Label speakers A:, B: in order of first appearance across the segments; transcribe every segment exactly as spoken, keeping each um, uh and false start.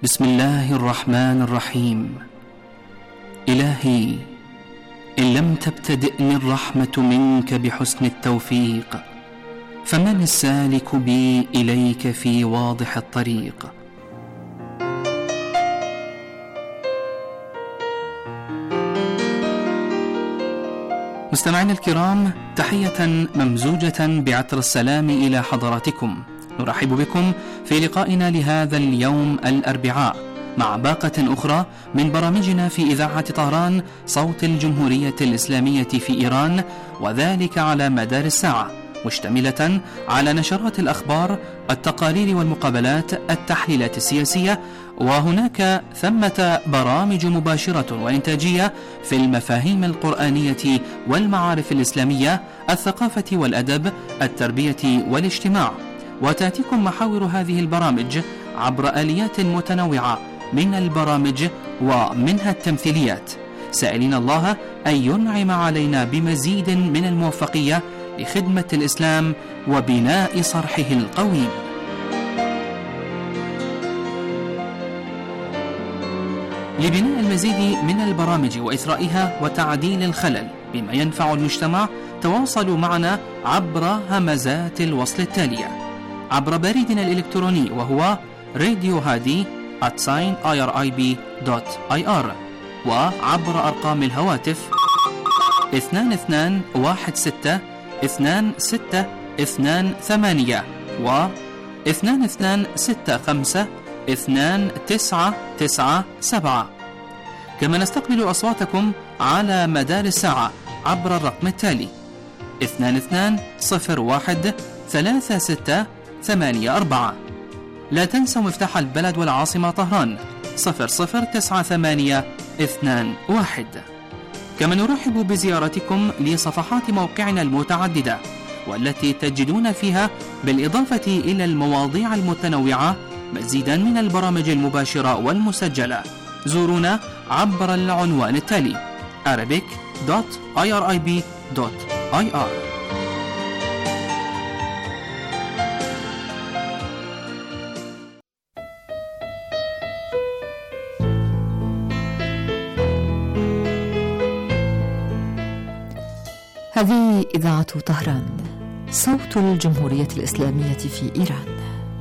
A: بسم الله الرحمن الرحيم. إلهي، إن لم تبتدئني الرحمة منك بحسن التوفيق، فمن السالك بي إليك في واضح الطريق؟ مستمعينا الكرام، تحية ممزوجة بعطر السلام إلى حضراتكم. نرحب بكم في لقائنا لهذا اليوم الأربعاء مع باقة أخرى من برامجنا في إذاعة طهران صوت الجمهورية الإسلامية في إيران، وذلك على مدار الساعة، مشتملة على نشرات الأخبار، التقارير والمقابلات، التحليلات السياسية، وهناك ثمة برامج مباشرة وإنتاجية في المفاهيم القرآنية والمعارف الإسلامية، الثقافة والأدب، التربية والاجتماع. وتأتيكم محاور هذه البرامج عبر آليات متنوعة من البرامج ومنها التمثيليات، سائلين الله أن ينعم علينا بمزيد من الموفقية لخدمة الإسلام وبناء صرحه القويم. لبناء المزيد من البرامج وإثرائها وتعديل الخلل بما ينفع المجتمع، تواصلوا معنا عبر همزات الوصل التالية: عبر بريدنا الإلكتروني وهو راديو هادي آت ساين آي آر آي بي دوت آي آر، وعبر أرقام الهواتف اثنان اثنان واحد ستة اثنان ستة اثنان ثمانية و اثنان اثنان ستة خمسة اثنان تسعة تسعة سبعة. كما نستقبل أصواتكم على مدار الساعة عبر الرقم التالي اثنان اثنان صفر واحد ثلاثة ستة ثمانية أربعة. لا تنسوا مفتاح البلد والعاصمة طهران صفر صفر تسعة ثمانية اثنان واحد. كما نرحب بزيارتكم لصفحات موقعنا المتعددة، والتي تجدون فيها بالإضافة إلى المواضيع المتنوعة مزيدا من البرامج المباشرة والمسجلة. زورونا عبر العنوان التالي arabic دوت آي آر آي بي دوت آي آر.
B: هذه إذاعة طهران صوت الجمهورية الإسلامية في إيران.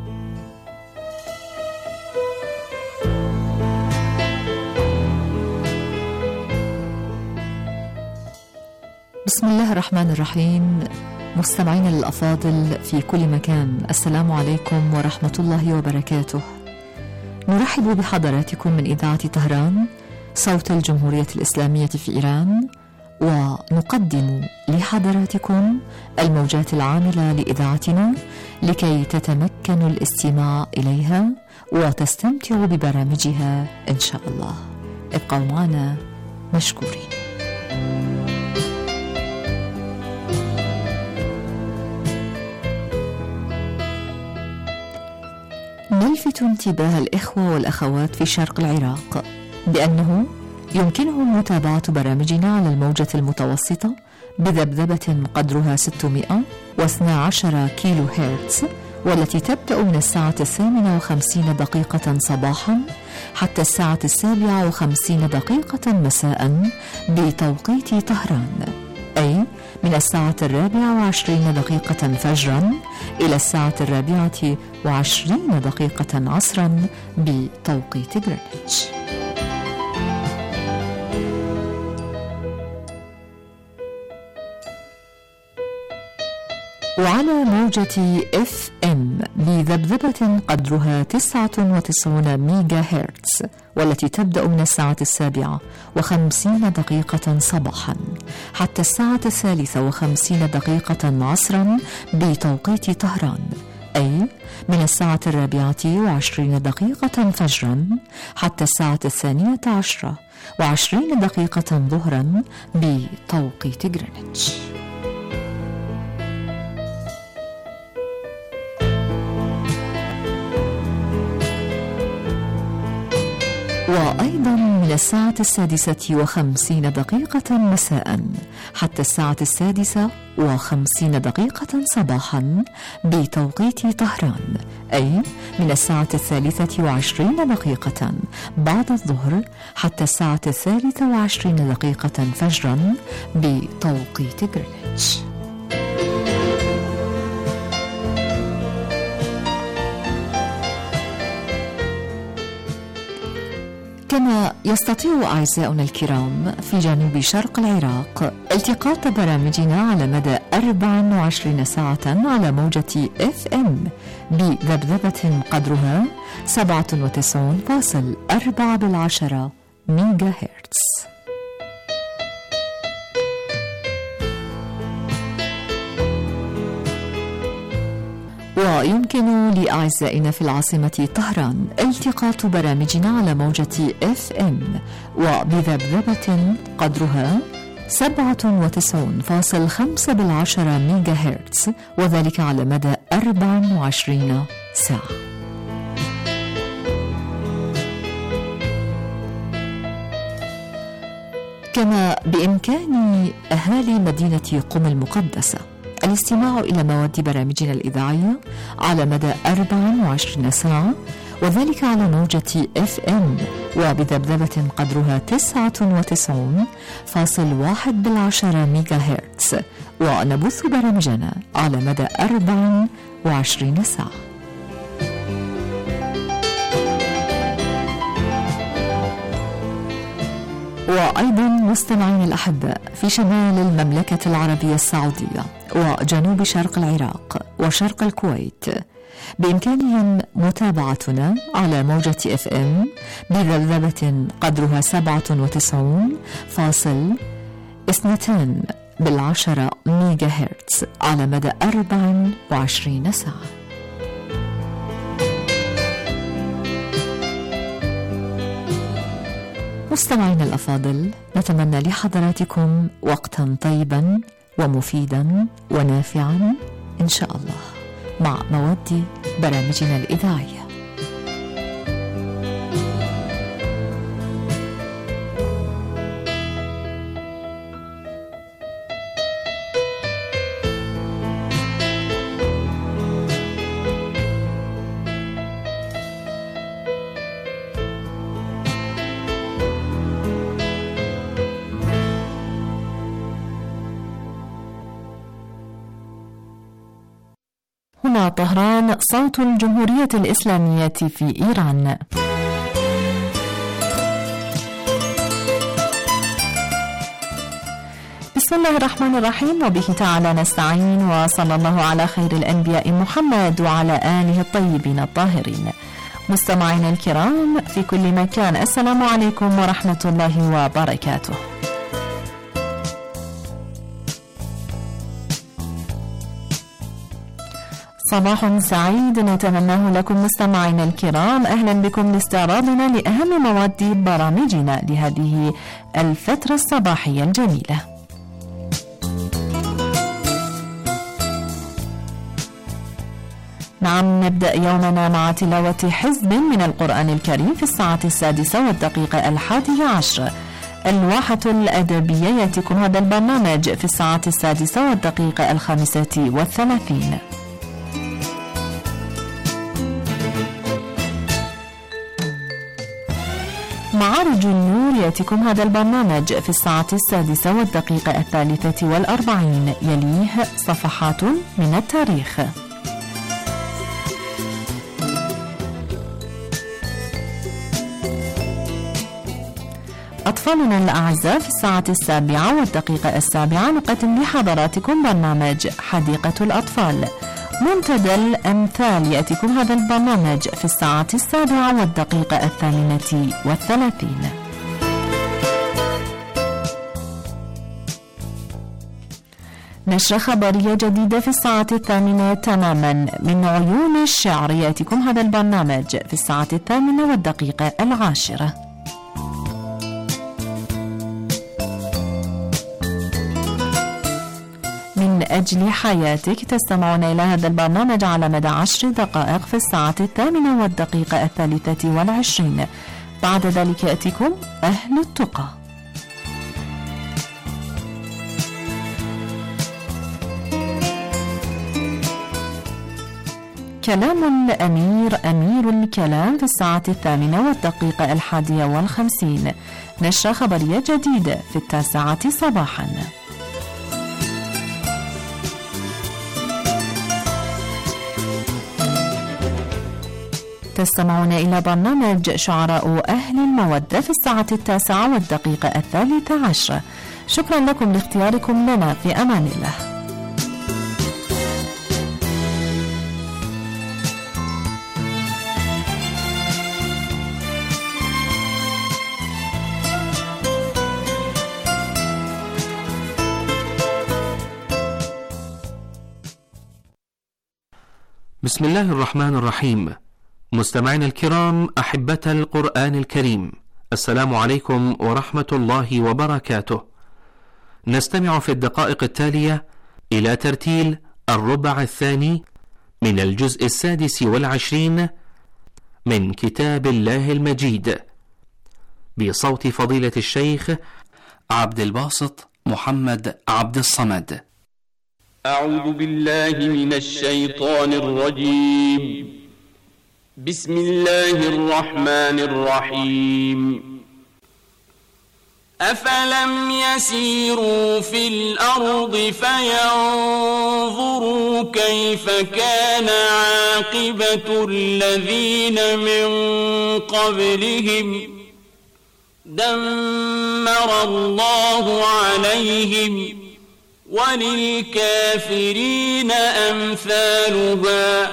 B: بسم الله الرحمن الرحيم. مستمعين الأفاضل في كل مكان، السلام عليكم ورحمة الله وبركاته. نرحب بحضراتكم من إذاعة طهران صوت الجمهورية الإسلامية في إيران، ونقدم لحضراتكم الموجات العاملة لإذاعتنا لكي تتمكنوا الاستماع إليها وتستمتعوا ببرامجها إن شاء الله. ابقوا معنا مشكورين. نلفت انتباه الإخوة والأخوات في شرق العراق بأنه يمكنهم متابعة برامجنا على الموجة المتوسطة بذبذبة قدرها ستمائة واثني عشر كيلو هرتز، والتي تبدأ من الساعة الثامنة وخمسين دقيقة صباحا حتى الساعة السابعة وخمسين دقيقة مساء بتوقيت طهران، أي من الساعة الرابعة وعشرين دقيقة فجرا إلى الساعة الرابعة وعشرين دقيقة عصرا بتوقيت غرينتش. وعلى موجة اف ام بذبذبة قدرها تسعة وتسعين ميجا هرتز، والتي تبدأ من الساعة السابعة وخمسين دقيقة صباحا حتى الساعة الثالثة وخمسين دقيقة عصرا بتوقيت طهران، أي من الساعة الرابعة وعشرين دقيقة فجرا حتى الساعة الثانية عشرة وعشرين دقيقة ظهرا بتوقيت غرينتش. وأيضا من الساعة السادسة وخمسين دقيقة مساء حتى الساعة السادسة وخمسين دقيقة صباحا بتوقيت طهران، أي من الساعة الثالثة وعشرين دقيقة بعد الظهر حتى الساعة الثالثة وعشرين دقيقة فجرا بتوقيت غرينتش. كما يستطيع أعزائنا الكرام في جنوب شرق العراق التقاط برامجنا على مدى أربع وعشرين ساعة على موجة اف ام بذبذبة قدرها سبعة وتسعين فاصل أربعة بالعشرة ميجا هرتز. ويمكن لأعزائنا في العاصمة طهران التقاط برامجنا على موجة اف ام وبذبذبة قدرها سبعة وتسعين فاصل خمسة بالعشرة ميجا هرتز، وذلك على مدى أربع وعشرين ساعة. كما بإمكان أهالي مدينة قم المقدسة الاستماع إلى مواد برامجنا الإذاعية على مدى أربع وعشرين ساعة، وذلك على موجة اف ام وبذبذبة قدرها تسعة وتسعين فاصل واحد بالعشرة ميجا هرتز، ونبث برامجنا على مدى أربع وعشرين ساعة. وأيضا مستمعين الأحباء في شمال المملكة العربية السعودية وجنوب شرق العراق وشرق الكويت بإمكانهم متابعتنا على موجة اف ام بذبذبة قدرها سبعة وتسعين فاصل اثنتين بالعشرة ميجا هرتز على مدى أربع وعشرين ساعة. مستمعين الأفاضل، نتمنى لحضراتكم وقتا طيبا ومفيدا ونافعا إن شاء الله مع مواد برامجنا الإذاعية. هنا طهران، صوت الجمهورية الإسلامية في إيران. بسم الله الرحمن الرحيم، وبه تعالى نستعين، وصلى الله على خير الأنبياء محمد وعلى آله الطيبين الطاهرين. مستمعينا الكرام في كل مكان، السلام عليكم ورحمة الله وبركاته. صباح سعيد نتمناه لكم مستمعينا الكرام، أهلا بكم لاستعراضنا لأهم مواد برامجنا لهذه الفترة الصباحية الجميلة. نعم، نبدأ يومنا مع تلاوة حزب من القرآن الكريم في الساعة السادسة والدقيقة الحادية عشر. الواحة الأدبية يأتيكم هذا البرنامج في الساعة السادسة والدقيقة الخامسة والثلاثين. معارج النور يأتيكم هذا البرنامج في الساعة السادسة والدقيقة الثالثة والأربعين، يليه صفحات من التاريخ. أطفالنا الأعزاء في الساعة السابعة والدقيقة السابعة نقدم لحضراتكم برنامج حديقة الأطفال. منتدى الأمثال يأتيكم هذا البرنامج في الساعة السابعة والدقيقة الثامنة والثلاثين. نشرة خبرية جديدة في الساعة الثامنة تماما من عيون الشعر يأتيكم هذا البرنامج في الساعة الثامنة والدقيقة العاشرة. من أجل حياتك تستمعون إلى هذا البرنامج على مدى عشر دقائق في الساعة الثامنة والدقيقة الثالثة والعشرين. بعد ذلك يأتيكم أهل التقى. كلام الأمير أمير الكلام في الساعة الثامنة والدقيقة الحادية والخمسين. نشرة خبرية جديدة في التاسعة صباحا. تستمعون إلى برنامج شعراء أهل المودة في الساعة التاسعة والدقيقة الثالثة عشر. شكرا لكم لاختياركم لنا، في أمان الله.
A: بسم الله الرحمن الرحيم. مستمعينا الكرام، أحبة القرآن الكريم، السلام عليكم ورحمة الله وبركاته. نستمع في الدقائق التالية إلى ترتيل الربع الثاني من الجزء السادس والعشرين من كتاب الله المجيد بصوت فضيلة الشيخ عبد الباسط محمد عبد الصمد.
C: أعوذ بالله من الشيطان الرجيم. بسم الله الرحمن الرحيم. أفلم يسيروا في الأرض فينظروا كيف كان عاقبة الذين من قبلهم دمر الله عليهم وللكافرين أمثالها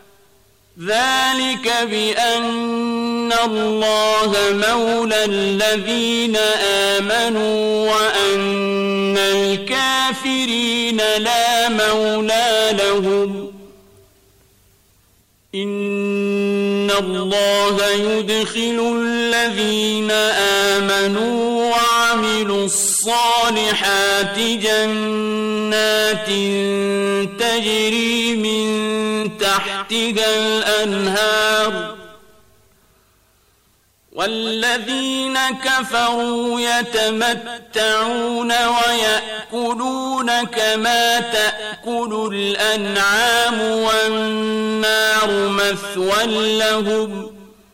C: ذلك بأن الله مولى الذين آمنوا وأن الكافرين لا مولى لهم. إن الله يدخل الذين آمنوا وعملوا الصالحات جنات تجري من تحتها الأنهار والذين كفروا يتمتعون ويأكلون كما تأكل الأنعام والنار مثوى لهم.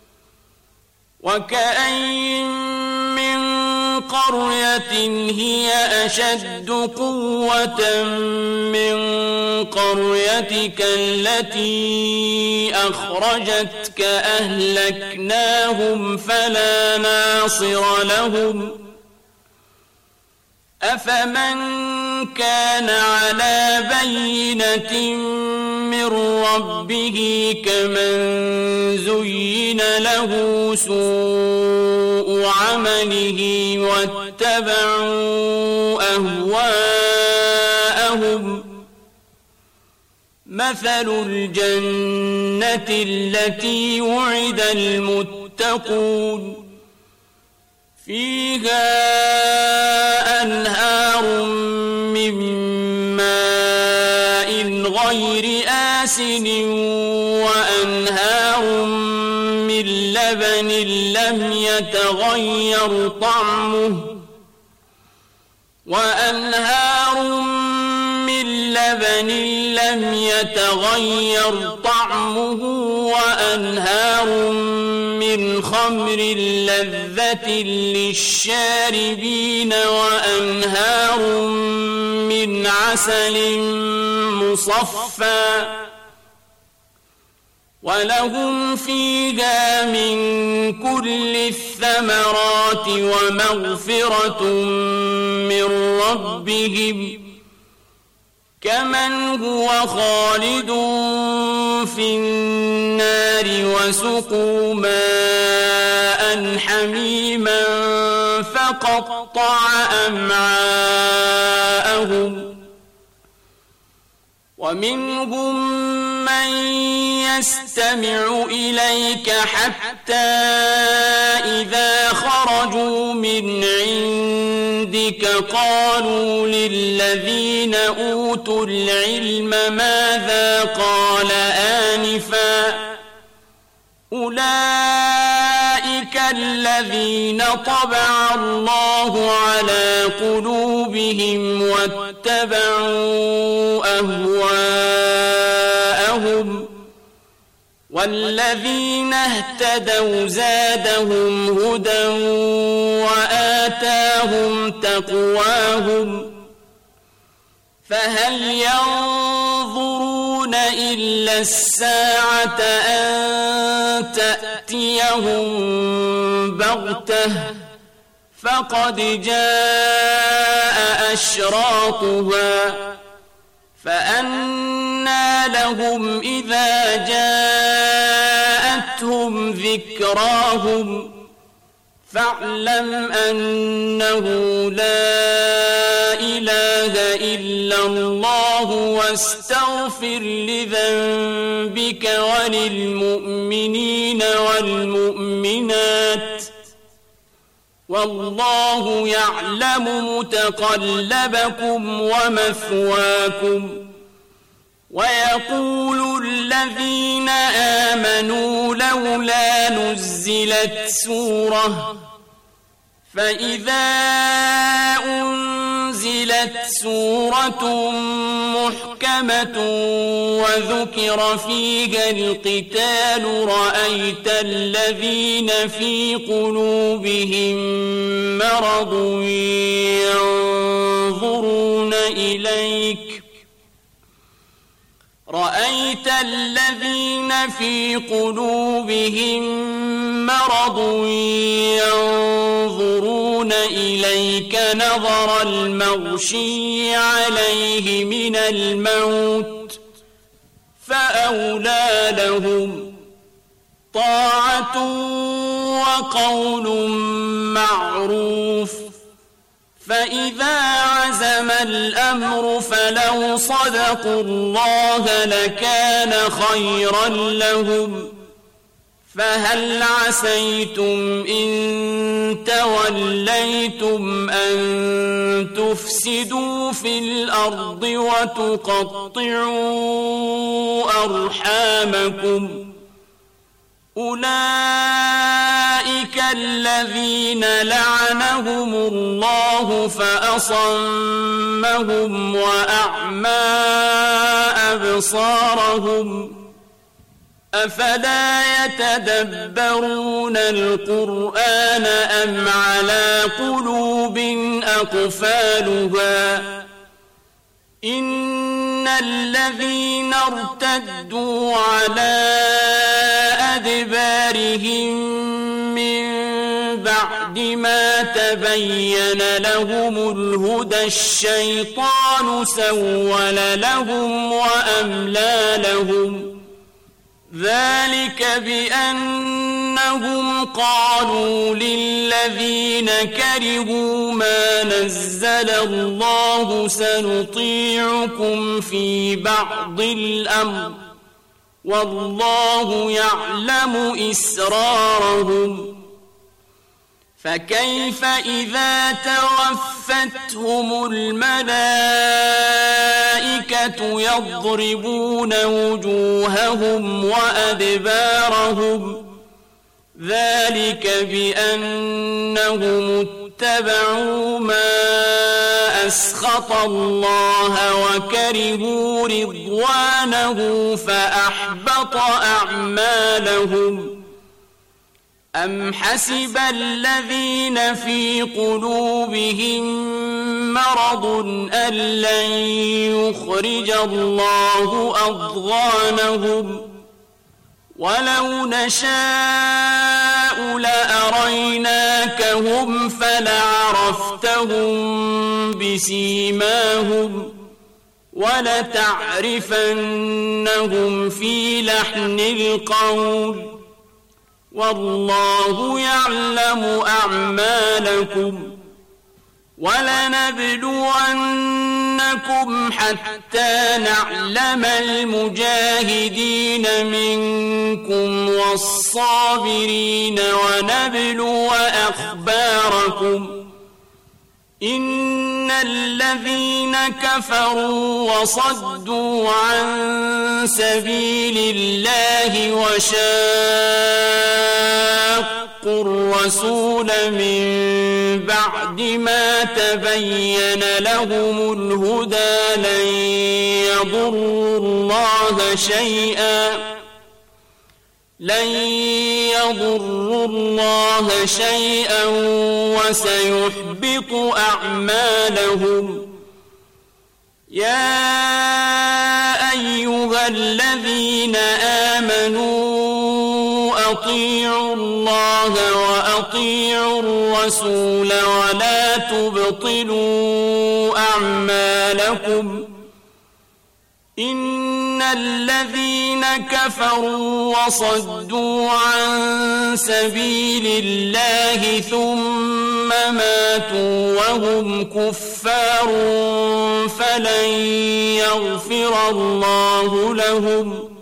C: وكأين من قرية هي أشد قوة من قريتك التي أخرجتك أهلكناهم فلا ناصر لهم. أفمن كان على بينة من ربه كمن زين له سوء عمله واتبعوا أهواءهم. مثل الجنة التي وعد المتقون فيها أنهار من ماء غير آسن وأنهار من لبن لم يتغير طعمه وأنهار من لبن لم يتغير طعمه وأنهار من خمر لذة للشاربين وأنهار من عسل مصفى ولهم فيها من كل الثمرات ومغفرة من ربهم كمن هو خالد في النار وسقوا ماء حميما فقطع أمعاءهم. ومنهم من يستمع إليك حتى إذا خرجوا من عندك قالوا للذين أوتوا العلم ماذا قال آنفا أولئك الذين طبع الله على قلوبهم واتبعوا أهواءهم والذين اهتدوا زادهم هدى وآتاهم تقواهم فهل ينظرون إلا الساعة أن تأتيهم بغتة فقد جاء أشراطها فأنى لهم إذا جاءتهم ذكراهم فاعلم أنه لا إله إلا الله واستغفر لذنبك وللمؤمنين والمؤمنات والله يعلم متقلبكم ومثواكم ويقول الذين آمنوا لولا نزلت سورة فإذا أنزلت سورة محكمة وذكر فيها القتال رأيت الذين في قلوبهم مرض ينظرون إليك رأيت الذين في قلوبهم مرض ينظرون إليك نظر المغشي عليه من الموت فأولى لهم طاعة وقول معروف فإذا عزم الأمر فلو صدقوا الله لكان خيرا لهم فهل عسيتم إن توليتم أن تفسدوا في الأرض وتقطعوا أرحامكم أولئك الذين لعنهم الله فأصمهم وأعمى أبصارهم أفلا يتدبرون القرآن أم على قلوب أقفالها إن الذين ارتدوا على أدبارهم من بعد ما تبين لهم الهدى الشيطان سول لهم وأملى لهم ذلك بأنهم قالوا للذين كرهوا ما نزل الله سنطيعكم في بعض الأمر والله يعلم إسرارهم فكيف إذا توفتهم الملائكة يضربون وجوههم وأدبارهم ذلك بأنهم اتبعوا ما أسخط الله وكرهوا رضوانه فأحبط أعمالهم أم حسب الذين في قلوبهم مرض أن لن يخرج الله أضغانهم ولو نشاء لأريناكهم فلعرفتهم بسيماهم ولتعرفنهم في لحن القول والله يعلم أعمالكم ولنبلونكم حتى نعلم المجاهدين منكم والصابرين ونبلو أخباركم إن الذين كفروا وصدوا عن سبيل الله وشاقوا الرسول من بعد ما تبين لهم الهدى لن يضروا الله شيئا لن يضروا الله شيئا وسيحبط أعمالهم. يا أيها الذين آمنوا أطيعوا الله وأطيعوا الرسول ولا تبطلوا أعمالكم. إن الذين كفروا وصدوا عن سبيل الله ثم ماتوا وهم كفار فلن يغفر الله لهم.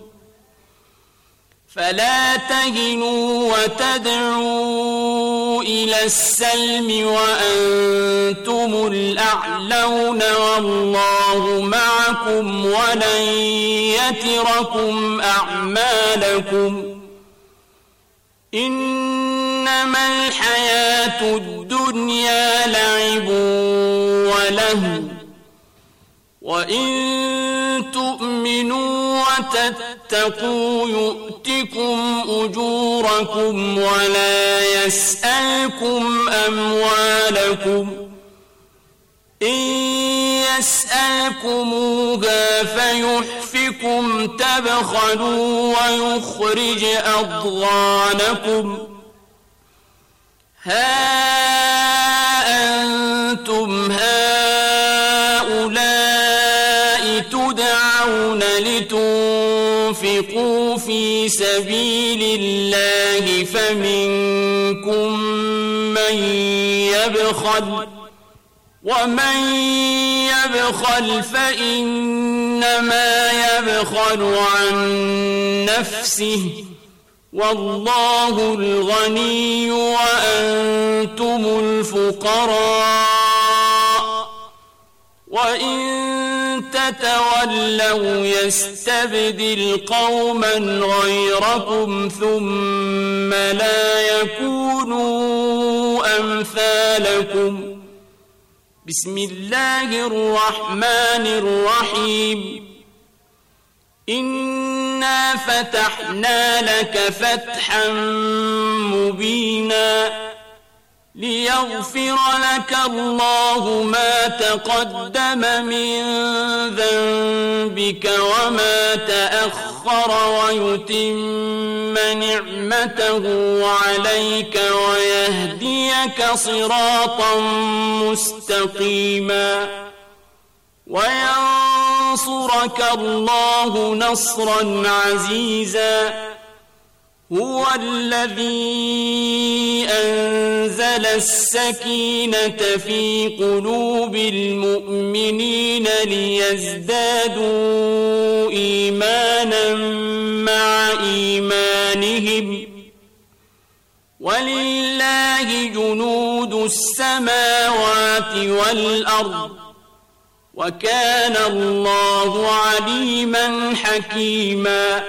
C: فلا تهنوا وتدعوا إلى السلم وأنتم الأعلون والله معكم ولن يتركم أعمالكم. إنما الحياة الدنيا لعب ولهو وإن تؤمنوا وتتقوا يؤتكم أجوركم ولا يسألكم أموالكم. إن يسألكموها فيحفكم تبخلوا ويخرج أضغانكم. ها أنتم هؤلاء تدعون لتنفقوا في سبيل الله فمنكم من يبخل ومن يبخل فإنما يبخل عن نفسه والله الغني وأنتم الفقراء. وإن تتولوا يستبدل قوما غيركم ثم لا يكونوا أمثالكم. بسم الله الرحمن الرحيم. إنا فتحنا لك فتحا مبينا ليغفر لك الله ما تقدم من ذنبك وما تأخر ويتم نعمته عليك ويهديك صراطا مستقيما وينصرك الله نصرا عزيزا. هو الذي أنزل السكينة في قلوب المؤمنين ليزدادوا إيمانا مع إيمانهم ولله جنود السماوات والأرض وكان الله عليما حكيما.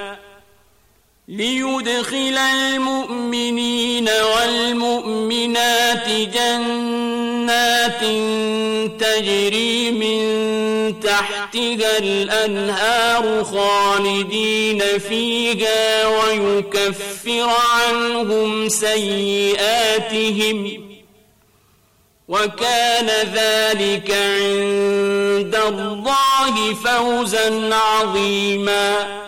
C: ليدخل المؤمنين والمؤمنات جنات تجري من تحتها الأنهار خالدين فيها ويكفر عنهم سيئاتهم وكان ذلك عند الله فوزا عظيما.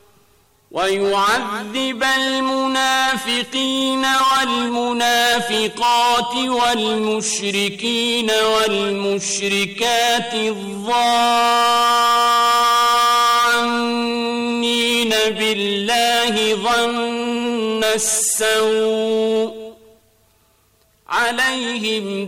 C: ويعذب المنافقين والمنافقات والمشركين والمشركات الظانين بالله ظن السوء عليهم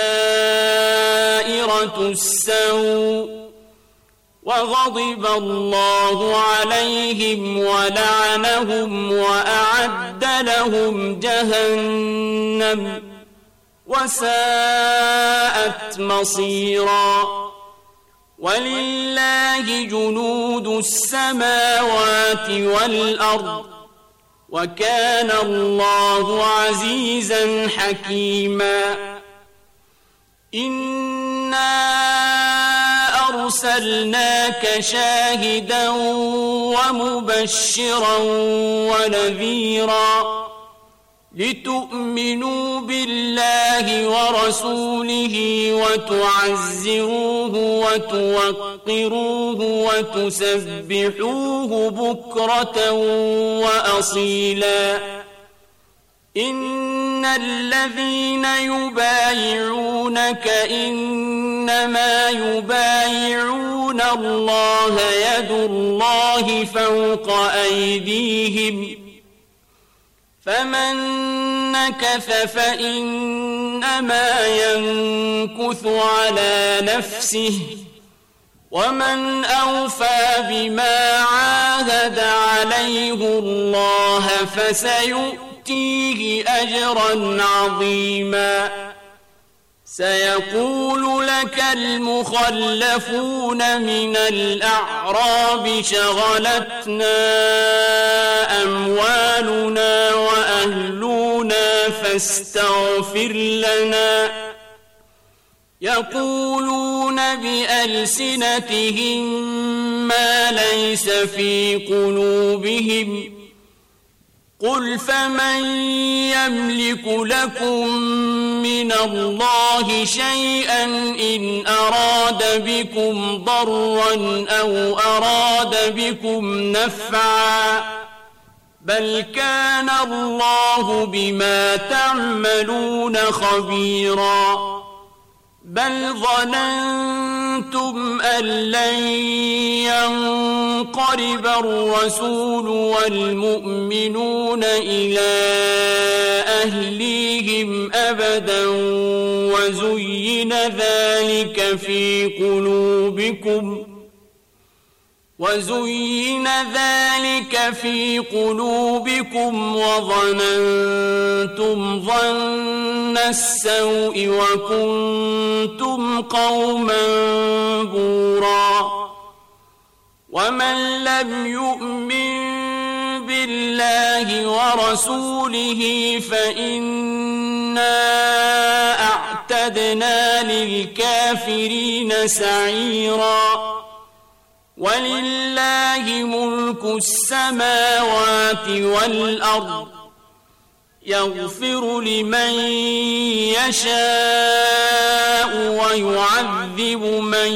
C: دائرة السوء وغضب الله عليهم ولعنهم وأعد لهم جهنم وساءت مصيرا. ولله جنود السماوات والأرض وكان الله عزيزا حكيما. إنا أرسلناك شاهدا ومبشرا ونذيرا لتؤمنوا بالله ورسوله وتعزروه وتوقروه وتسبحوه بكرة وأصيلا. إن الذين يبايعونك إنما يبايعون الله يد الله فوق أيديهم فمن نكث فإنما ينكث على نفسه ومن أوفى بما عاهد عليه الله فسيؤتيه أجرا عظيما. سيقول لك المخلفون من الأعراب شغلتنا أموالنا وأهلنا فاستغفر لنا. يقولون بألسنتهم ما ليس في قلوبهم قل فمن يملك لكم من الله شيئا إن أراد بكم ضرا أو أراد بكم نفعا بل كان الله بما تعملون خبيرا. بل ظننتم أن لن ينقلب الرسول والمؤمنون إلى أهليهم أبدا وزين ذلك في قلوبكم وزين ذلك في قلوبكم وظننتم ظن السوء وكنتم قوما بورا. ومن لم يؤمن بالله ورسوله فإنا أعتدنا للكافرين سعيرا. ولله ملك السماوات والأرض يغفر لمن يشاء ويعذب من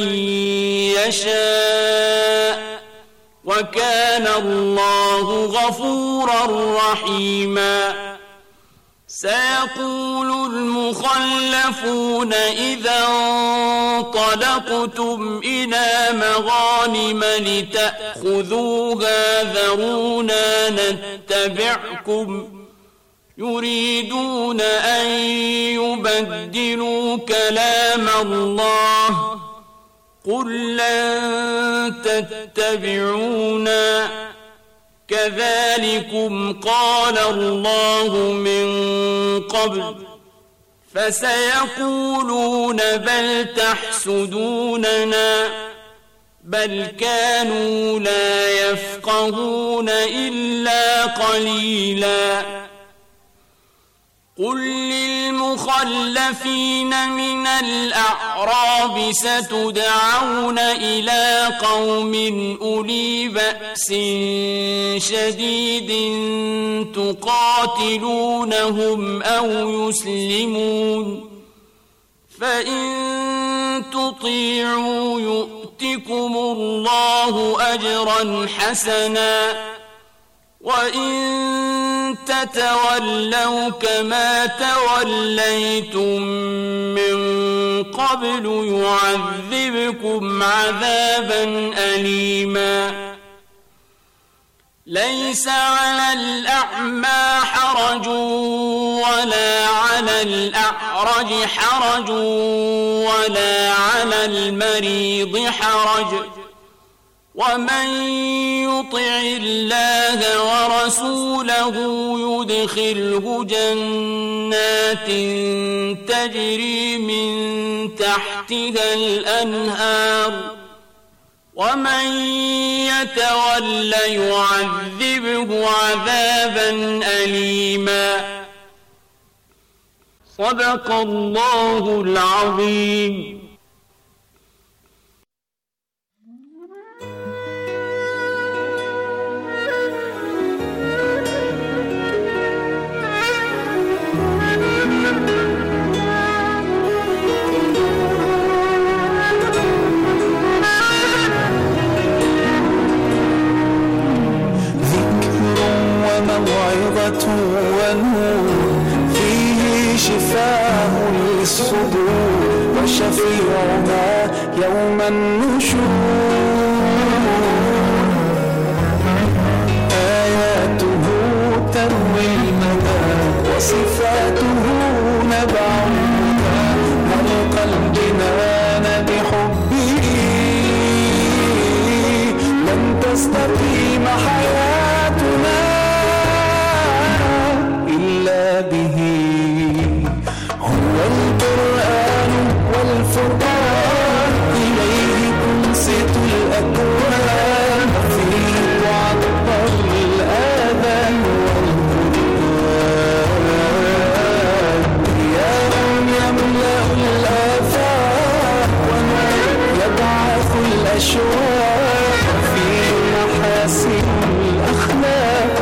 C: يشاء وكان الله غفورا رحيما. سيقول المخلفون إذا انطلقتم إلى مغانم لتأخذوها ذرونا نتبعكم يريدون أن يبدلوا كلام الله قل لن تتبعونا كذلكم قال الله من قبل فسيقولون بل تحسدوننا بل كانوا لا يفقهون إلا قليلا. قل للمخلفين من الأعراب ستدعون إلى قوم أولي بأس شديد تقاتلونهم أو يسلمون فإن تطيعوا يؤتكم الله أجرا حسنا وإن تتولوا كما توليتم من قبل يعذبكم عذابا أليما. ليس على الأعمى حرج ولا على الأعرج حرج ولا على المريض حرج ومن يطع الله ورسوله يدخله جنات تجري من تحتها الأنهار ومن يتول يعذبه عذابا أليما. صدق الله العظيم.
D: موعظة ونور فيه شفاء للصدور وشفيعنا يوم النشور. آياته تروي المدى وصفاته نبع الهدى نلقى الجنان بحبه لن تستقيم حياتنا به. هو القرآن والفرقان إليه تنصت الأكوان فيه تعطر الآذان والقرآن ضياء يملأ الآفاق ونور يبعث الأشواق فيه محاسن الأخلاق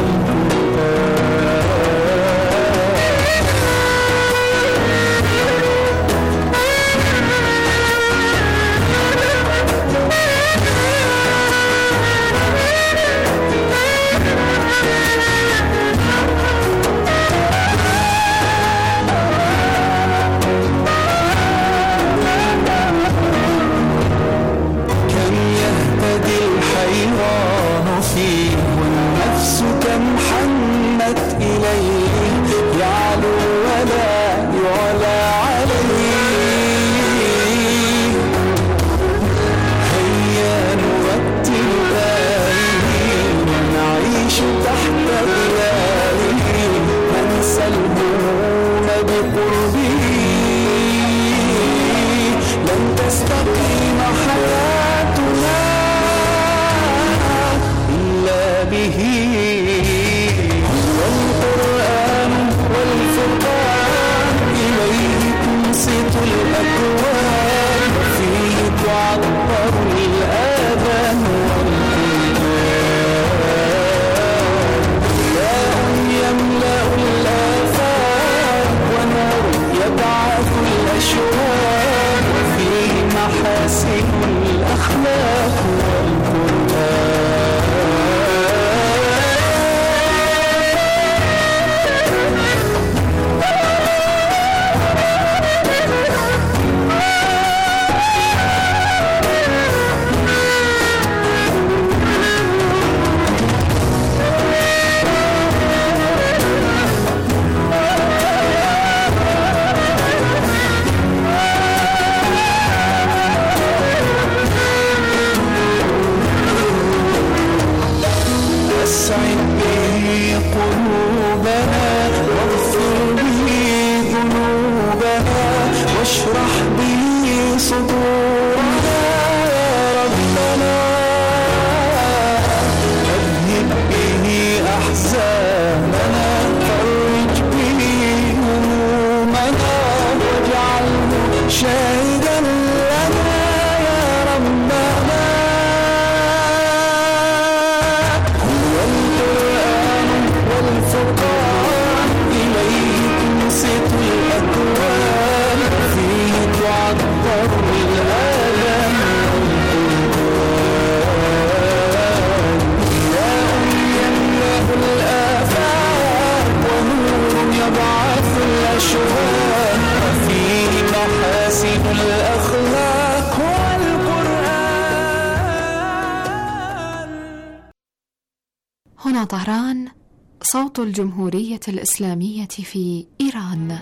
E: هنا طهران، صوت الجمهورية الإسلامية في إيران.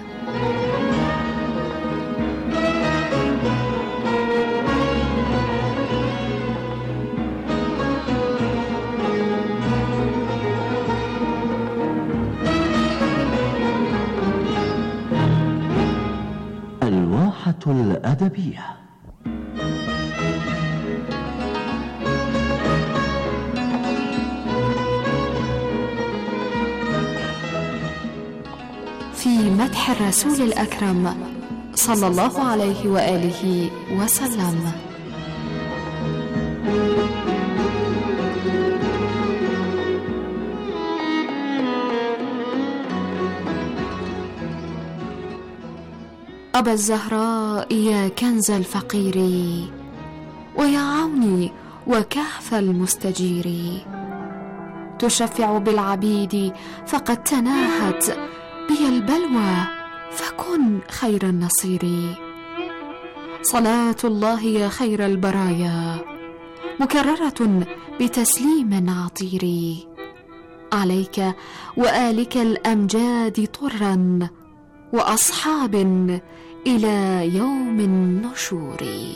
F: الواحة الأدبية.
E: في مدح الرسول الأكرم صلى الله عليه وآله وسلم. أبا الزهراء يا كنز الفقير، ويا عوني وكهف المستجير، تشفع بالعبيد فقد تناهت بي البلوى، فكن خير النصير. صلاة الله يا خير البرايا مكررة بتسليم عطير، عليك وآلك الأمجاد طرا، وأصحاب إلى يوم النشور.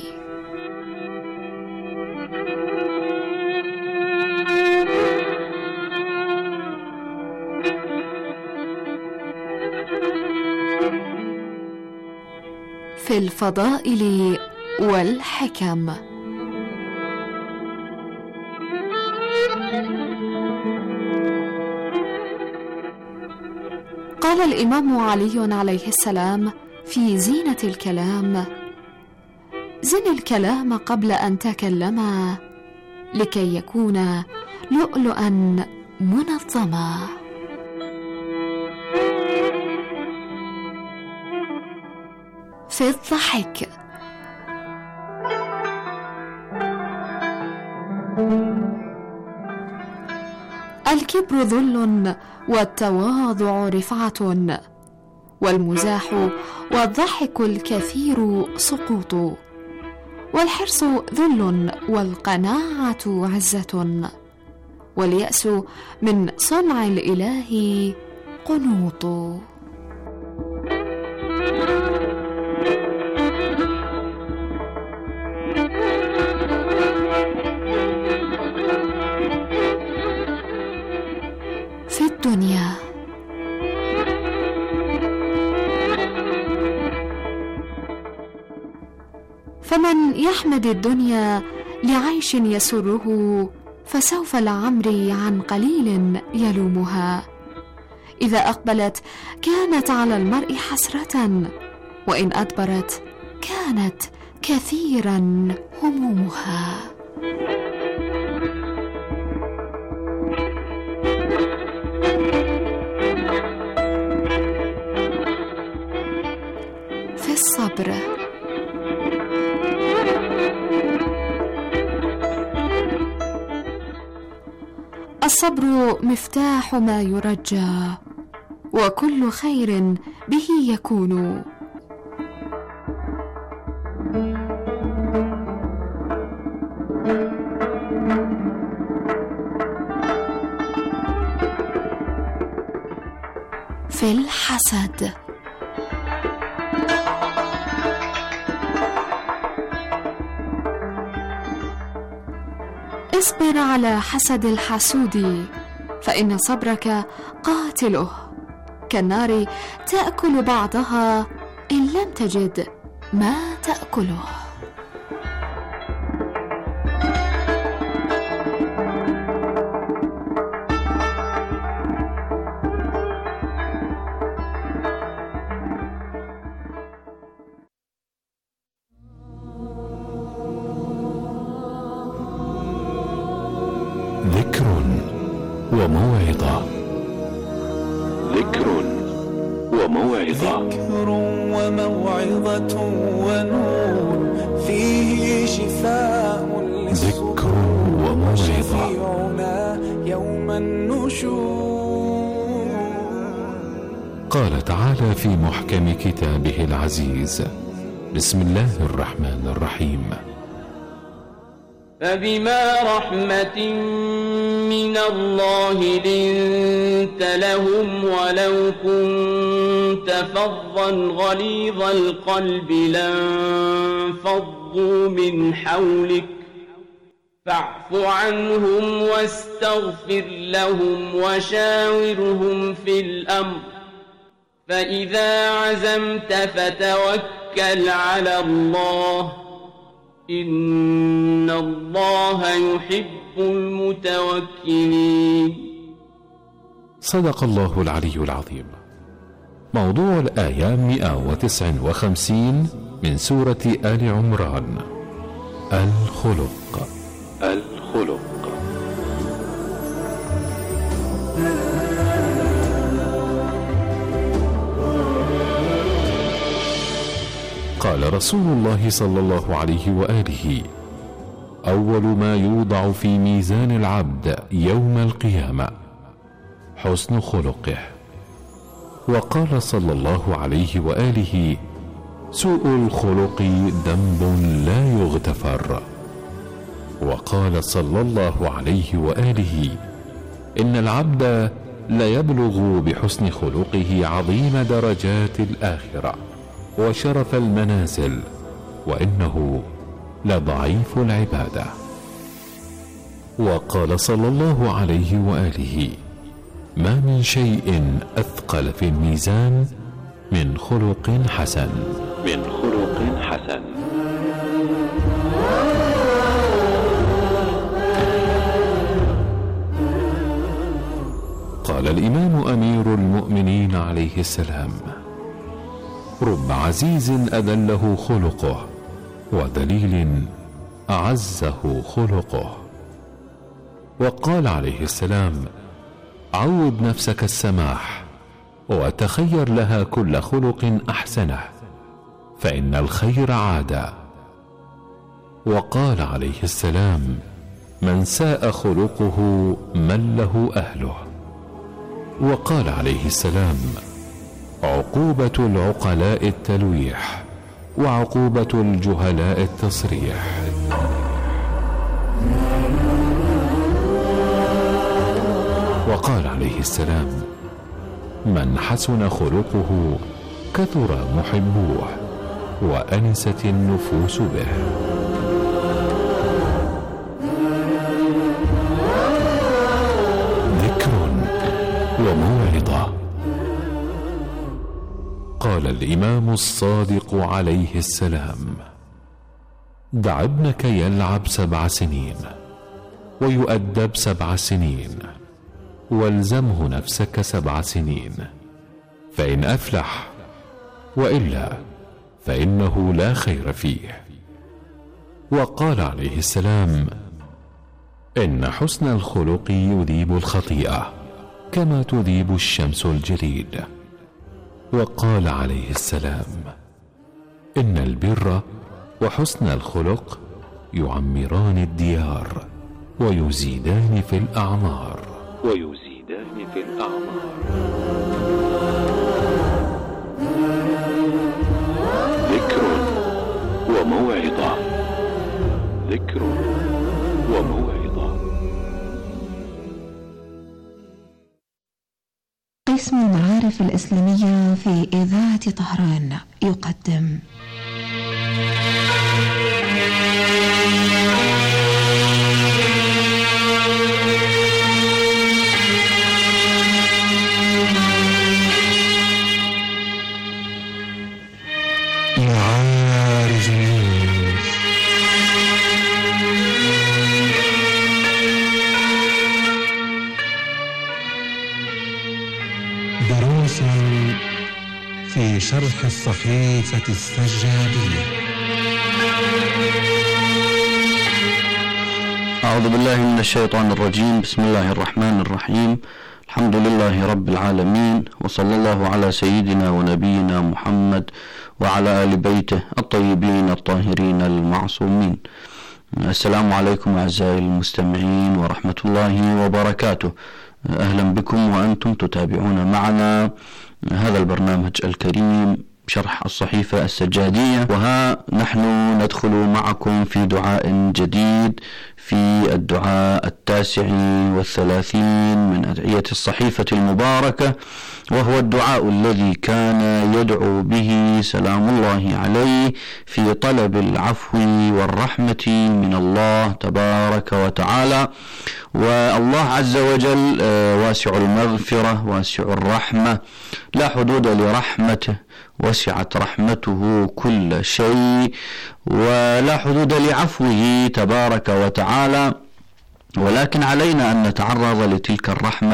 E: في الفضائل والحكم. قال الإمام علي عليه السلام في زينة الكلام: زن الكلام قبل أن تكلما، لكي يكون لؤلؤا منظما. في الضحك. الكبر ذل، والتواضع رفعة، والمزاح والضحك الكثير سقوط، والحرص ذل، والقناعة عزة، واليأس من صنع الإله قنوط. في الدنيا. فمن يحمد الدنيا لعيش يسره، فسوف لعمري عن قليل يلومها. إذا أقبلت كانت على المرء حسرة، وإن أدبرت كانت كثيرا همومها. في الصبر. الصبر مفتاح ما يرجى، وكل خير به يكون. في الحسد. اصبر على حسد الحسود، فإن صبرك قاتله، كالنار تأكل بعضها إن لم تجد ما تأكله.
F: ذكر وموعظة. ذكر وموعظة.
D: ذكر وموعظة ونور، فيه شفاء
F: ذكر وموعظة.
D: شفيعنا يوم النشور.
F: قال تعالى في محكم كتابه العزيز: بسم الله الرحمن الرحيم:
C: فبما رحمة من الله لنت لهم، ولو كنت فظا غليظ القلب لانفضوا من حولك، فاعف عنهم واستغفر لهم وشاورهم في الأمر، فإذا عزمت فتوكل على الله، إن الله يحب المتوكلين.
F: صدق الله العلي العظيم. موضوع الآية مئة وتسعة وخمسين من سورة آل عمران. الخلق. الخلق. قال رسول الله صلى الله عليه وآله: أول ما يوضع في ميزان العبد يوم القيامة حسن خلقه. وقال صلى الله عليه وآله: سوء الخلق ذنب لا يغتفر. وقال صلى الله عليه وآله: إن العبد ليبلغ بحسن خلقه عظيم درجات الآخرة وشرف المنازل، وإنه لضعيف العبادة. وقال صلى الله عليه وآله: ما من شيء أثقل في الميزان من خلق حسن. من خلق حسن. قال الإمام أمير المؤمنين عليه السلام: رب عزيز أذله خلقه، وذليل أعزه خلقه. وقال عليه السلام: عود نفسك السماح، وتخير لها كل خلق أحسنه، فإن الخير عادة. وقال عليه السلام: من ساء خلقه من له أهله. وقال عليه السلام: عقوبة العقلاء التلويح، وعقوبة الجهلاء التصريح. وقال عليه السلام: من حسن خلقه كثر محبوه، وأنست النفوس به. ذكر وموعظة. قال الإمام الصادق عليه السلام: دع ابنك يلعب سبع سنين ويؤدب سبع سنين، والزمه نفسك سبع سنين، فإن أفلح، وإلا فإنه لا خير فيه. وقال عليه السلام: إن حسن الخلق يذيب الخطيئة كما تذيب الشمس الجليد. وقال عليه السلام: إن البر وحسن الخلق يعمران الديار ويزيدان في الأعمار. ويزيدان في الأعمار. ذكر وموعظة. ذكر وموعظة.
G: قسم المعارف الإسلامية في إذاعة طهران يقدم
H: معارج النور. دروس في شرح الصحيفة السجادية.
I: أعوذ بالله من الشيطان الرجيم. بسم الله الرحمن الرحيم. الحمد لله رب العالمين، وصلى الله على سيدنا ونبينا محمد وعلى آل بيته الطيبين الطاهرين المعصومين. السلام عليكم أعزائي المستمعين ورحمة الله وبركاته. أهلا بكم وأنتم تتابعون معنا هذا البرنامج الكريم شرح الصحيفة السجادية. وها نحن ندخل معكم في دعاء جديد، في الدعاء التاسع والثلاثين من أدعية الصحيفة المباركة، وهو الدعاء الذي كان يدعو به سلام الله عليه في طلب العفو والرحمة من الله تبارك وتعالى. والله عز وجل واسع المغفرة واسع الرحمة، لا حدود لرحمته، وسعت رحمته كل شيء، ولا حدود لعفوه تبارك وتعالى. ولكن علينا أن نتعرض لتلك الرحمة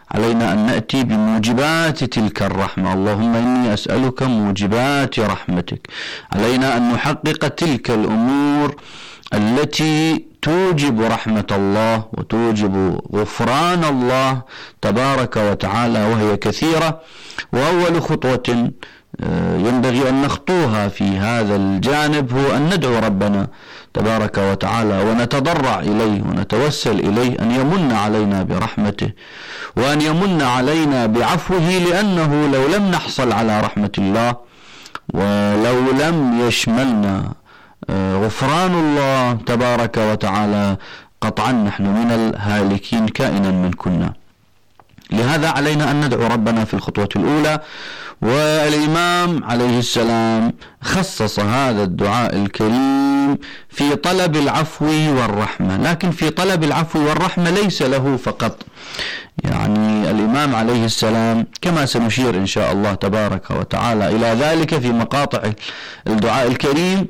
I: علينا أن نأتي بموجبات تلك الرحمة. اللهم إني أسألك موجبات رحمتك. علينا أن نحقق تلك الأمور التي توجب رحمة الله وتوجب غفران الله تبارك وتعالى، وهي كثيرة. وأول خطوة ينبغي أن نخطوها في هذا الجانب هو أن ندعو ربنا تبارك وتعالى ونتضرع إليه ونتوسل إليه أن يمن علينا برحمته وأن يمن علينا بعفوه، لأنه لو لم نحصل على رحمة الله ولو لم يشملنا غفران الله تبارك وتعالى قطعا نحن من الهالكين كائنا من كنا. لهذا علينا أن ندعو ربنا في الخطوة الأولى. والإمام عليه السلام خصص هذا الدعاء الكريم في طلب العفو والرحمة، لكن في طلب العفو والرحمة ليس له فقط. يعني الإمام عليه السلام كما سنشير إن شاء الله تبارك وتعالى إلى ذلك في مقاطع الدعاء الكريم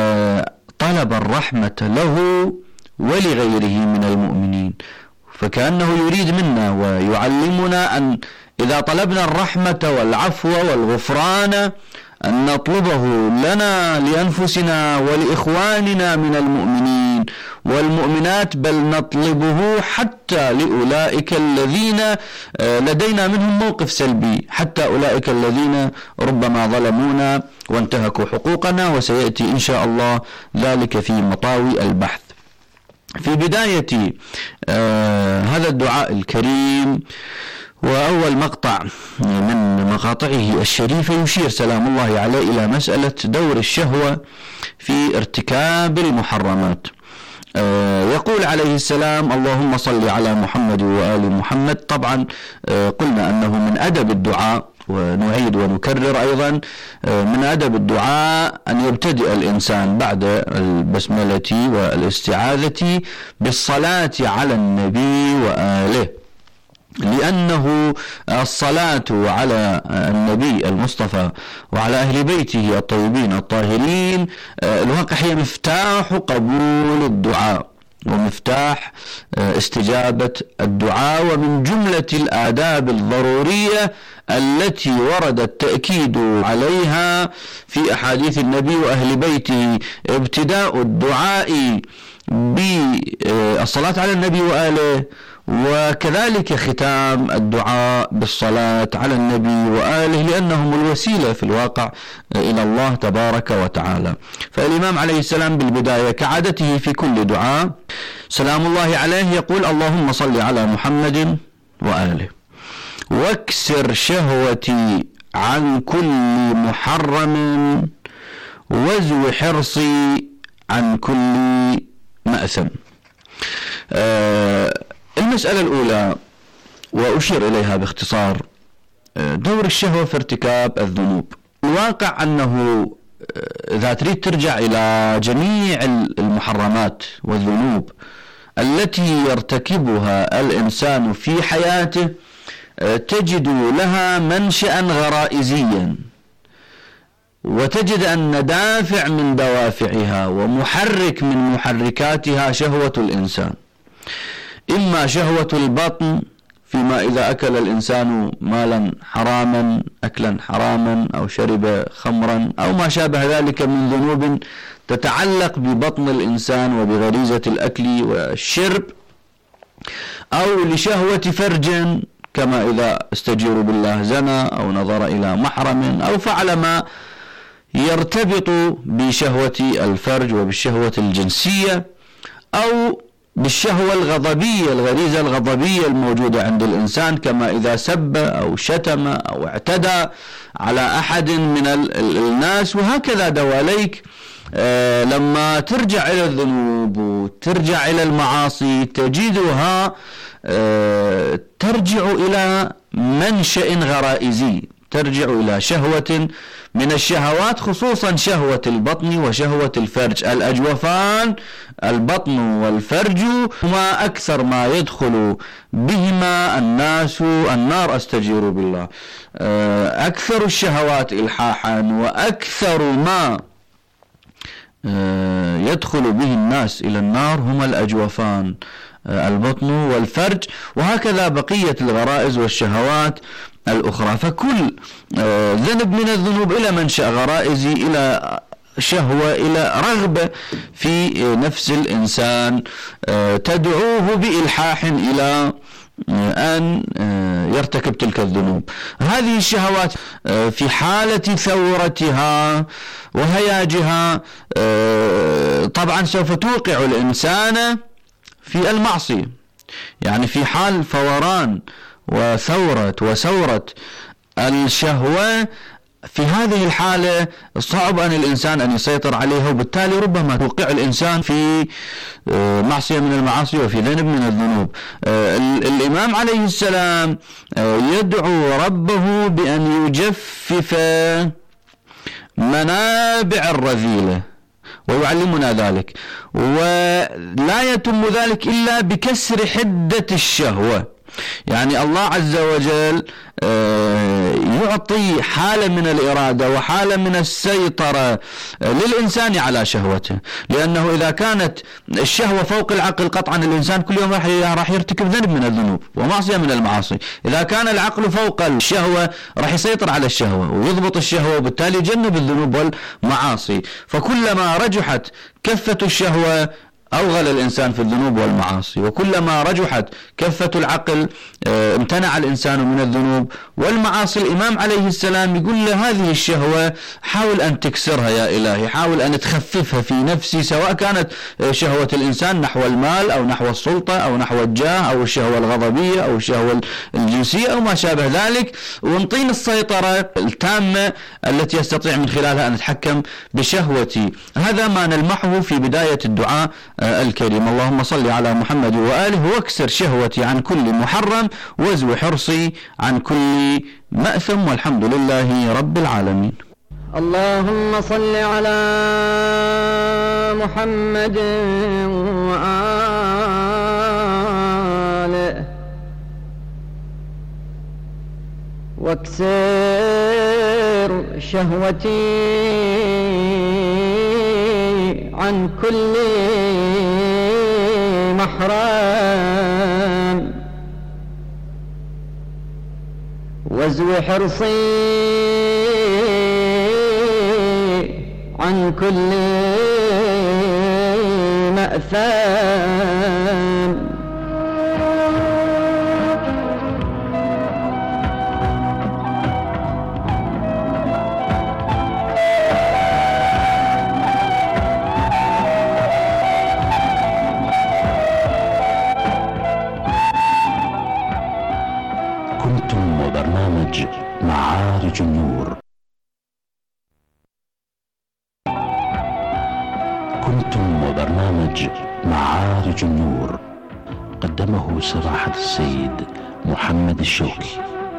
I: طلب الرحمة له ولغيره من المؤمنين، فكأنه يريد منا ويعلمنا أن إذا طلبنا الرحمة والعفو والغفران أن نطلبه لنا لأنفسنا ولإخواننا من المؤمنين والمؤمنات، بل نطلبه حتى لأولئك الذين لدينا منهم موقف سلبي، حتى أولئك الذين ربما ظلمونا وانتهكوا حقوقنا، وسيأتي إن شاء الله ذلك في مطاوي البحث. في بداية آه هذا الدعاء الكريم وأول مقطع من مقاطعه الشريفة يشير سلام الله عليه إلى مسألة دور الشهوة في ارتكاب المحرمات. آه يقول عليه السلام: اللهم صل على محمد وآل محمد. طبعا آه قلنا أنه من أدب الدعاء، ونعيد ونكرر أيضا من أدب الدعاء أن يبتدئ الإنسان بعد البسملة والاستعاذة بالصلاة على النبي وآله، لأنه الصلاة على النبي المصطفى وعلى أهل بيته الطيبين الطاهرين الواقع هي مفتاح قبول الدعاء ومفتاح استجابة الدعاء، ومن جملة الآداب الضرورية التي ورد التأكيد عليها في أحاديث النبي وأهل بيته ابتداء الدعاء بالصلاة على النبي وآله، وكذلك ختام الدعاء بالصلاة على النبي وآله، لأنهم الوسيلة في الواقع إلى الله تبارك وتعالى. فالإمام عليه السلام بالبداية كعادته في كل دعاء سلام الله عليه يقول: اللهم صل على محمد وآله، واكسر شهوتي عن كل محرم، وازو حرصي عن كل مأثم. آه المسألة الأولى وأشير إليها باختصار دور الشهوة في ارتكاب الذنوب. الواقع أنه إذا تريد ترجع إلى جميع المحرمات والذنوب التي يرتكبها الإنسان في حياته تجد لها منشأ غرائزيا، وتجد أن دافع من دوافعها ومحرك من محركاتها شهوة الإنسان، إما شهوة البطن فيما إذا أكل الإنسان مالا حراما أكلا حراما أو شرب خمرا أو ما شابه ذلك من ذنوب تتعلق ببطن الإنسان وبغريزة الأكل والشرب، أو لشهوة فرج كما إذا استجير بالله زنى أو نظر إلى محرم أو فعل ما يرتبط بشهوة الفرج وبالشهوة الجنسية، أو بالشهوة الغضبية الغريزة الغضبية الموجودة عند الإنسان كما إذا سب أو شتم أو اعتدى على أحد من الناس. وهكذا دواليك آه لما ترجع إلى الذنوب وترجع إلى المعاصي تجدها آه ترجع إلى منشأ غرائزي، ترجع إلى شهوة من الشهوات، خصوصا شهوة البطن وشهوة الفرج. الأجوفان البطن والفرج ما أكثر ما يدخل بهما الناس النار، أستجير بالله. أكثر الشهوات إلحاحا وأكثر ما يدخل به الناس إلى النار هما الأجوفان البطن والفرج، وهكذا بقية الغرائز والشهوات الأخرى. فكل ذنب من الذنوب إلى منشأ غرائزي، إلى شهوة، إلى رغبة في نفس الإنسان تدعوه بإلحاح إلى أن يرتكب تلك الذنوب. هذه الشهوات في حالة ثورتها وهياجها طبعا سوف توقع الإنسان في المعصية. يعني في حال فوران وثورة وثورة الشهوة، في هذه الحالة صعب أن الإنسان أن يسيطر عليها، وبالتالي ربما توقع الإنسان في معصية من المعاصي وفي ذنب من الذنوب. الإمام عليه السلام يدعو ربه بأن يجفف منابع الرذيلة ويعلمنا ذلك، ولا يتم ذلك إلا بكسر حدة الشهوة. يعني الله عز وجل يعطي حالة من الإرادة وحالة من السيطرة للإنسان على شهوته، لأنه إذا كانت الشهوة فوق العقل قطعا الإنسان كل يوم راح يرتكب ذنب من الذنوب ومعصية من المعاصي. إذا كان العقل فوق الشهوة راح يسيطر على الشهوة ويضبط الشهوة، وبالتالي يجنب الذنوب والمعاصي. فكلما رجحت كفة الشهوة أوغل الإنسان في الذنوب والمعاصي، وكلما رجحت كفة العقل امتنع الإنسان من الذنوب والمعاصي. الإمام عليه السلام يقول له هذه الشهوة حاول أن تكسرها يا إلهي، حاول أن تخففها في نفسي، سواء كانت شهوة الإنسان نحو المال أو نحو السلطة أو نحو الجاه أو الشهوة الغضبية أو الشهوة الجنسية أو ما شابه ذلك، وانطيني السيطرة التامة التي يستطيع من خلالها أن أتحكم بشهوتي. هذا ما نلمحه في بداية الدعاء الكريم. اللهم صل على محمد وآله واكسر شهوتي عن كل محرم وازو حرصي عن كل مأثم، والحمد لله رب العالمين.
J: اللهم صل على محمد وآله واكسر شهوتي عن كل محرم وازو حرصي عن كل مأثم.
K: برنامج معارج النور. كنتم وبرنامج معارج النور، قدمه سماحة السيد محمد الشوقي.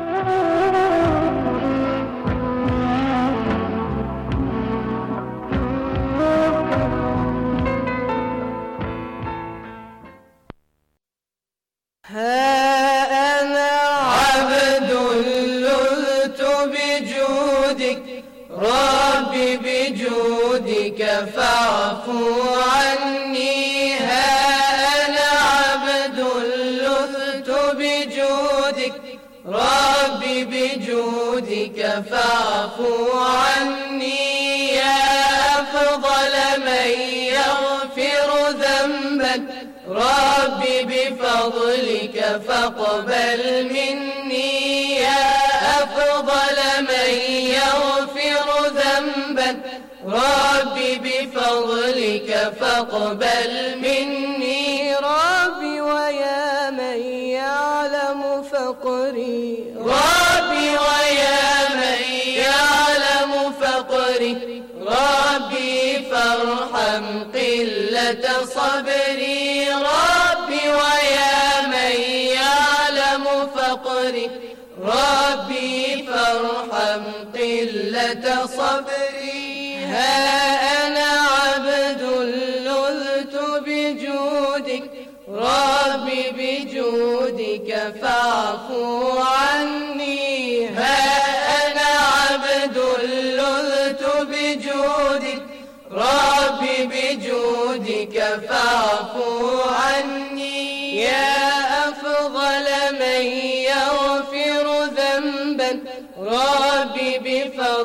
L: فاعفو عني، ها أنا عبد لذت بجودك ربي بجودك فاعفو عني، يا أفضل من يغفر ذنبا ربي بفضلك فاقبل مني، يا أفضل من يغفر ذنبا ربي بفضلك فاقبل مني، ربي ويا من يعلم فقري، ربي ويا من يعلم فقري، ربي فارحم قلة صبري، ربي ويا من يعلم فقري، ربي فارحم قلة صبري، ها أنا عبد لذت بجودك ربي بجودك فاعفو عني، ها أنا عبد لذت بجودك ربي بجودك فاعفو عني،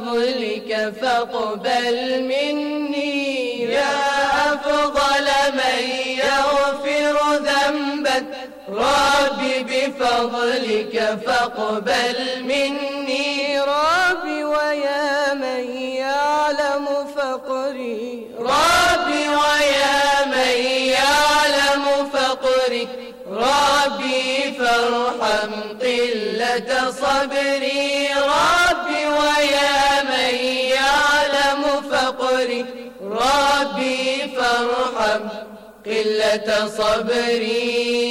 L: بفضلك فاقبل مني يا أفضل من يغفر ذنبا ربي بفضلك فاقبل مني ربي ويا من يعلم فقري ربي ويا من يعلم فقري ربي فارحم قلة صبري ربي ويا من يعلم فقري ربي فارحم قلة صبري.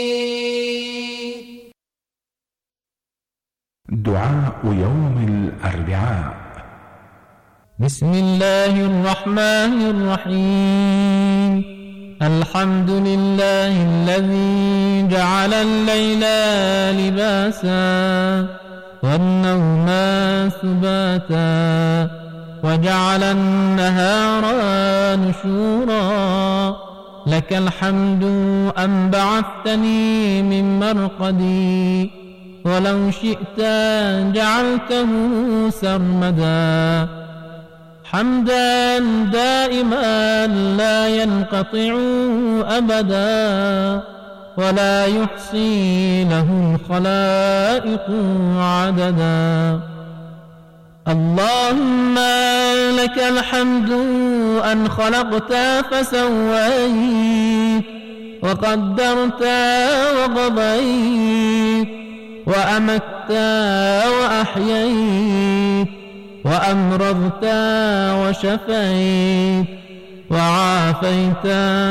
M: دعاء يوم الأربعاء.
N: بسم الله الرحمن الرحيم. الحمد لله الذي جعل الليل لباسا والنوم سباتا وجعل النهار نشورا لك الحمد أن بعثتني من مرقدي ولو شئت جعلته سرمدا حمدا دائما لا ينقطع أبدا ولا يحصي له الخلائق عددا. اللهم لك الحمد أن خلقت فسويت وقدرت وقضيت وأمت وأحييت وأمرضت وشفيت وعافيت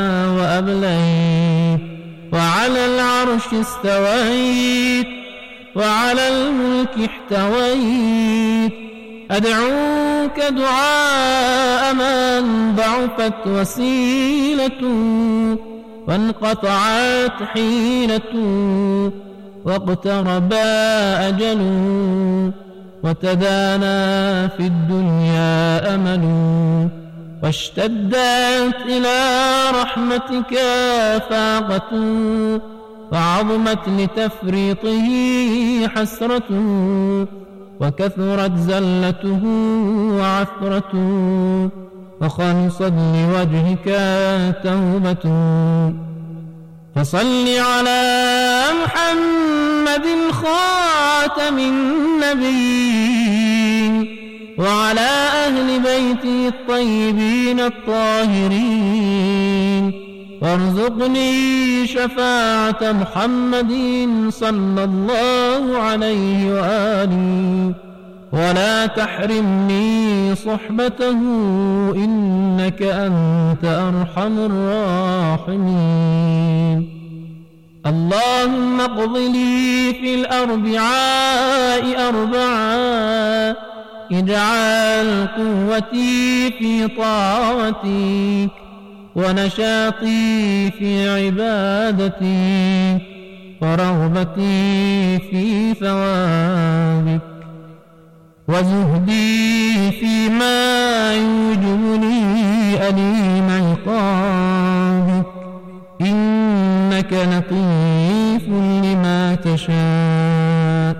N: وأبليت وعلى العرش استويت وعلى الملك احتويت. أدعوك دعاء من ضعفت وسيلته وانقطعت حيلته واقترب أجله وتدانى في الدنيا أمله واشتدت إلى رحمتك فاقته وعظمت لتفريطه حسرته وكثرت زلته وعثرته وخلصت لوجهك توبته. فصل على محمد خاتم النبيين وعلى أهل بيته الطيبين الطاهرين وارزقني شفاعة محمد صلى الله عليه وآله ولا تحرمني صحبته إنك أنت أرحم الراحمين. اللهم اقض لي في الأربعاء أربعا اجعل قوتي في طاعتك ونشاطي في عبادتك ورغبتي في ثوابك وزهدي فيما يوجبني أليم عقابك إنك لطيف لما تشاء.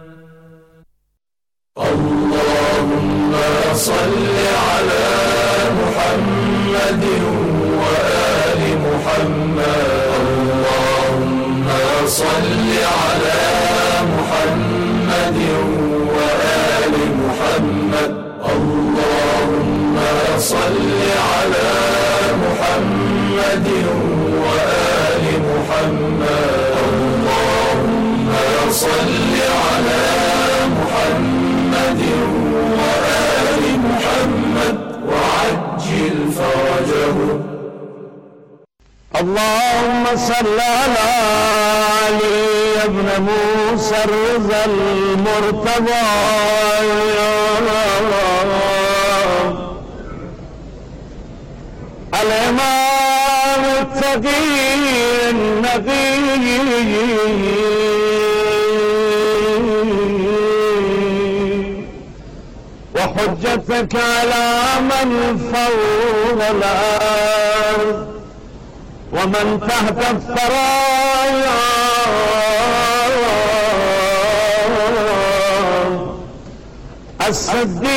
O: اللهم صل على محمد وآل محمد. اللهم صل على محمد وآل محمد. اللهم صل على محمد وآل محمد. اللهم صل على محمد وآل محمد وعجل فرجه.
J: اللهم صل على علي بن موسى الرضا المرتضى الإمام التقي النقي وحجتك على من فوق الأرض ومن تحت الثرايا الصديق